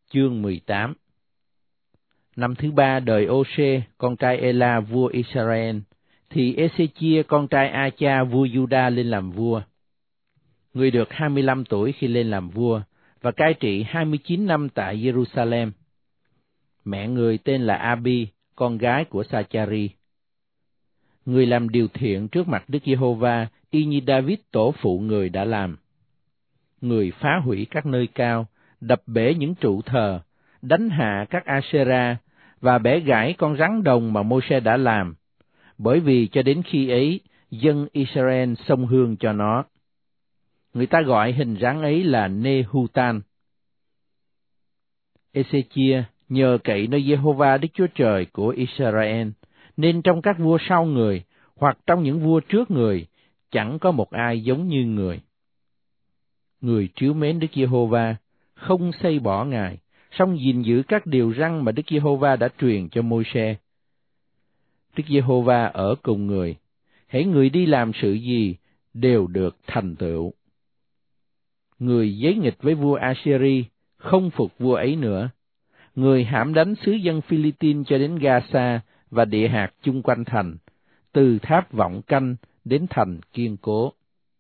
Chương 18. Năm thứ 3 đời Ô-sê, con trai Ela vua Israel, thì Ê-xê-chia con trai A-cha vua Giu-đa lên làm vua. Người được 25 tuổi khi lên làm vua, và cai trị 29 năm tại Giê-ru-sa-lem. Mẹ người tên là A-bi, con gái của Sa-cha-ri. Người làm điều thiện trước mặt Đức Giê-hô-va, y như Đa-vít tổ phụ người đã làm. Người phá hủy các nơi cao, đập bể những trụ thờ, đánh hạ các A-sê-ra, và bẻ gãy con rắn đồng mà Mô-sê đã làm, bởi vì cho đến khi ấy, dân Israel xông hương cho nó. Người ta gọi hình rắn ấy là Nê-hu-tan. Ê-xê-chia nhờ cậy nơi Giê-hô-va Đức Chúa Trời của Israel, nên trong các vua sau người, hoặc trong những vua trước người, chẳng có một ai giống như người. Người trìu mến Đức Giê-hô-va, không xây bỏ Ngài, song gìn giữ các điều răn mà Đức Giê-hô-va đã truyền cho Môi-se. Đức Giê-hô-va ở cùng người, hễ người đi làm sự gì đều được thành tựu. Người giấy nghịch với vua A-sê-ri, không phục vua ấy nữa. Người hãm đánh xứ dân Phi-li-tin cho đến Ga-sa và địa hạt chung quanh thành, từ tháp Vọng Canh đến thành Kiên Cố.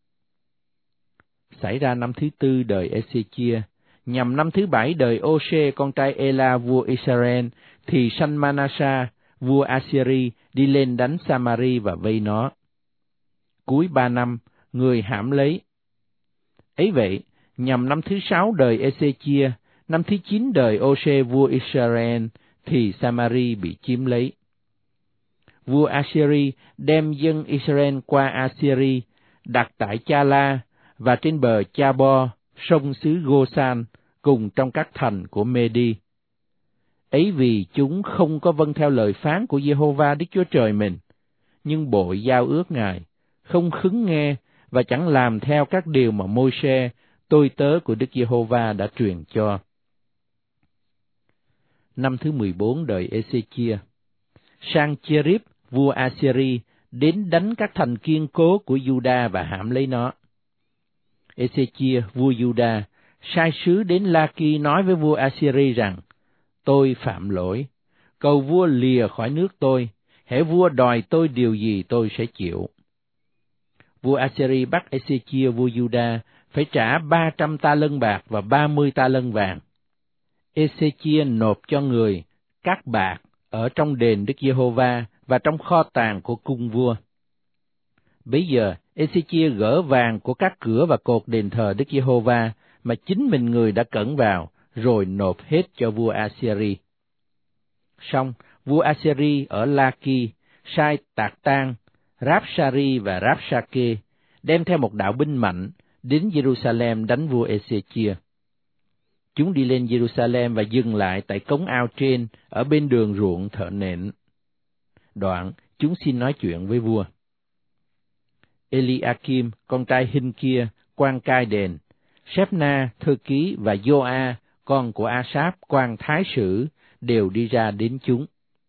Xảy ra năm thứ 4 đời Ê-xê-chia, nhằm năm thứ 7 đời Ô-sê con trai Ela vua Israel, thì sanh Ma-na-sa vua A-sê-ri đi lên đánh Sa-ma-ri và vây nó. Cuối 3 năm, người hãm lấy. Ấy vậy, nhằm năm thứ 6 đời Ê-xê-chia, năm thứ 9 đời Ô-sê vua Israel, thì Sa-ma-ri bị chiếm lấy. Vua A-sê-ri đem dân Israel qua A-sê-ri, đặt tại Cha-la và trên bờ Cha-bo, sông xứ Gô-san, cùng trong các thành của Mê-đi. Ấy vì chúng không có vâng theo lời phán của Giê-hô-va Đức Chúa Trời mình, nhưng bội giao ước Ngài, không khứng nghe và chẳng làm theo các điều mà Môi-se, tôi tớ của Đức Giê-hô-va đã truyền cho. Năm thứ 14 đời Ê-xê-chia, Sang-chê-ríp vua A-sê-ri đến đánh các thành kiên cố của Giu-đa và hãm lấy nó. Ê-xê-chia vua Giu-đa sai sứ đến La-ki nói với vua A-sê-ri rằng: Tôi phạm lỗi, cầu vua lìa khỏi nước tôi, hễ vua đòi tôi điều gì tôi sẽ chịu. Vua A-sê-ri bắt Ê-xê-chia vua Giu-đa phải trả 300 ta lân bạc và 30 ta lân vàng. Ê-xê-chia nộp cho người các bạc ở trong đền Đức Giê-hô-va và trong kho tàng của cung vua. Bấy giờ, Ê-xê-chia gỡ vàng của các cửa và cột đền thờ Đức Giê-hô-va mà chính mình người đã cẩn vào, rồi nộp hết cho vua A-sê-ri. Xong, vua A-sê-ri ở La-ki sai Tạc-tan, Ráp-sa-ri và Ráp-sa-kê đem theo một đạo binh mạnh đến Giê-ru-sa-lem đánh vua Ê-xê-chia. Chúng đi lên Giê-ru-sa-lem và dừng lại tại cống ao trên ở bên đường ruộng thợ nện. Đoạn, chúng xin nói chuyện với vua. Eli-a-kim, con trai Hinh-kia, quan cai đền, Sép-na, thư ký và Gio-a, con của A-sáp, quan thái sử, đều đi ra đến chúng.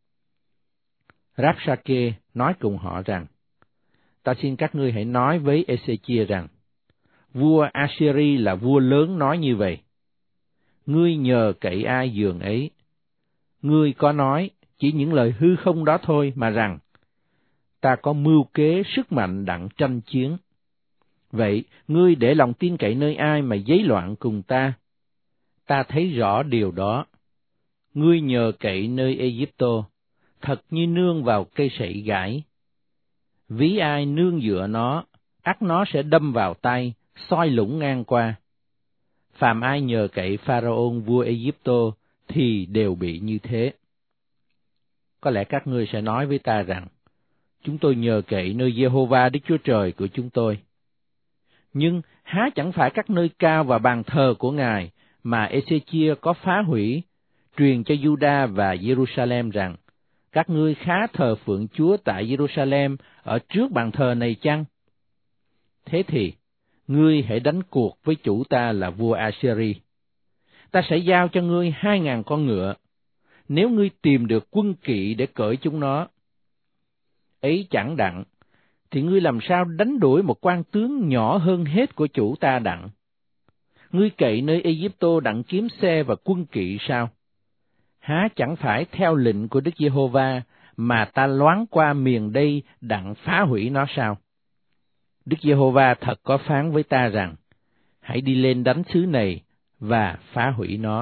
Ráp-sa-kê nói cùng họ rằng: Ta xin các ngươi hãy nói với Ê-xê-chia rằng, vua A-sê-ri là vua lớn nói như vậy. Ngươi nhờ cậy ai giường ấy? Ngươi có nói chỉ những lời hư không đó thôi mà rằng, ta có mưu kế sức mạnh đặng tranh chiến. Vậy, ngươi để lòng tin cậy nơi ai mà giấy loạn cùng ta? Ta thấy rõ điều đó. Ngươi nhờ cậy nơi Ê-díp-tô, thật như nương vào cây sậy gãi. Ví ai nương dựa nó, ắt nó sẽ đâm vào tay, soi lũng ngang qua. Phàm ai nhờ cậy Pharaon vua Ê-díp-tô thì đều bị như thế. Có lẽ các ngươi sẽ nói với ta rằng, chúng tôi nhờ cậy nơi Giê-hô-va Đức Chúa Trời của chúng tôi. Nhưng há chẳng phải các nơi cao và bàn thờ của Ngài mà Ê-xê-chia có phá hủy, truyền cho Giu-đa và Giê-ru-sa-lem rằng, các ngươi khá thờ phượng Chúa tại Giê-ru-sa-lem ở trước bàn thờ này chăng? Thế thì, ngươi hãy đánh cuộc với chủ ta là vua A-sê-ri. Ta sẽ giao cho ngươi 2.000 con ngựa, nếu ngươi tìm được quân kỵ để cởi chúng nó. Ấy chẳng đặng, thì ngươi làm sao đánh đuổi một quan tướng nhỏ hơn hết của chủ ta đặng? Ngươi cậy nơi Ai-cập đặng kiếm xe và quân kỵ sao? Há chẳng phải theo lệnh của Đức Giê-hô-va mà ta loáng qua miền đây đặng phá hủy nó sao? Đức Giê-hô-va thật có phán với ta rằng, hãy đi lên đánh xứ này và phá hủy nó.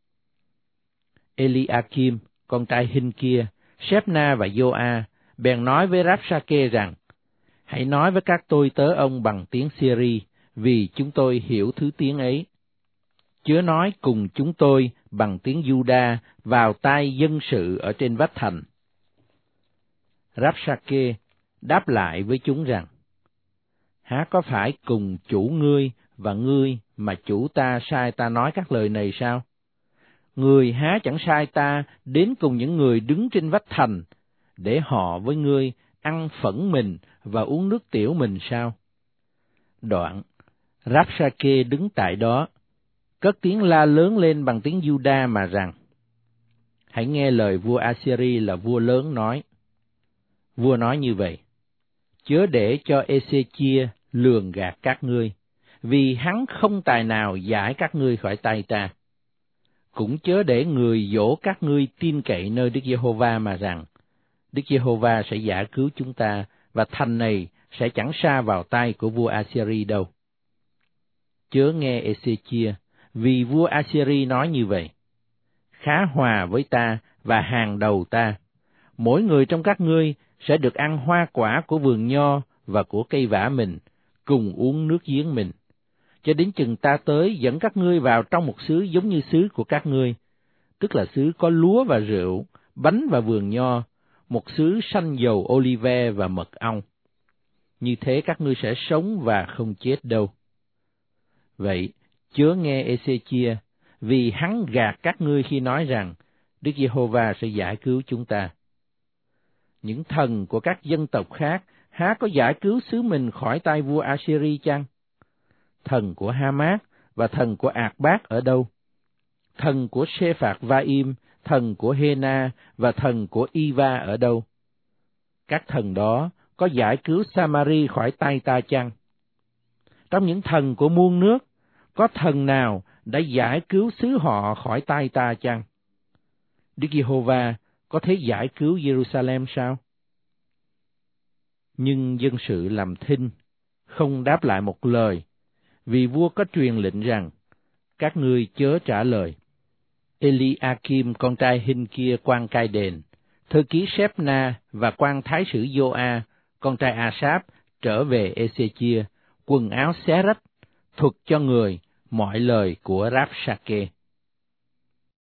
Eli-a-kim, con trai Hin-kia, Sếp-na và Gio-a bèn nói với Ráp-sa-kê rằng, hãy nói với các tôi tớ ông bằng tiếng Syri, vì chúng tôi hiểu thứ tiếng ấy. Chớ nói cùng chúng tôi bằng tiếng Giu-đa vào tai dân sự ở trên vách thành. Ráp-sa-kê đáp lại với chúng rằng, há có phải cùng chủ ngươi và ngươi mà chủ ta sai ta nói các lời này sao? Người há chẳng sai ta đến cùng những người đứng trên vách thành, để họ với ngươi ăn phẫn mình và uống nước tiểu mình sao? Đoạn, Ráp-sa-kê đứng tại đó, cất tiếng la lớn lên bằng tiếng Giu-đa mà rằng, hãy nghe lời vua Assyri là vua lớn nói. Vua nói như vậy, chớ để cho Ê-xê-chia lường gạt các ngươi, vì hắn không tài nào giải các ngươi khỏi tay ta. Cũng chớ để người dỗ các ngươi tin cậy nơi Đức Giê-hô-va mà rằng, Đức Giê-hô-va sẽ giải cứu chúng ta, và thành này sẽ chẳng sa vào tay của vua Assyri đâu. Chớ nghe Ê-xê-chia, vì vua Assyri nói như vậy, khá hòa với ta và hàng đầu ta, mỗi người trong các ngươi sẽ được ăn hoa quả của vườn nho và của cây vả mình, cùng uống nước giếng mình, cho đến chừng ta tới dẫn các ngươi vào trong một xứ giống như xứ của các ngươi, tức là xứ có lúa và rượu, bánh và vườn nho, một xứ xanh dầu olive và mật ong. Như thế các ngươi sẽ sống và không chết đâu. Vậy, chớ nghe Ê-xê-chia, vì hắn gạt các ngươi khi nói rằng, Đức Giê-hô-va sẽ giải cứu chúng ta. Những thần của các dân tộc khác há có giải cứu xứ mình khỏi tay vua Assyri chăng? Thần của Ha-mát và thần của Ạc-bát ở đâu? Thần của Sê-phạt-va-im, thần của Hê-na và thần của Y-va ở đâu? Các thần đó có giải cứu Sa-ma-ri khỏi tay ta chăng? Trong những thần của muôn nước, có thần nào đã giải cứu xứ họ khỏi tay ta chăng? Đức Giê-hô-va có thể giải cứu Giê-ru-sa-lem sao? Nhưng dân sự làm thinh, không đáp lại một lời, vì vua có truyền lệnh rằng, các ngươi chớ trả lời. Eli-a-kim con trai Hin-kia quan cai đền, thư ký Sếp-na và quan thái sử Gio-a con trai A-sáp trở về Ê-xê-chia, quần áo xé rách, thuật cho người mọi lời của Ráp-sa-kê.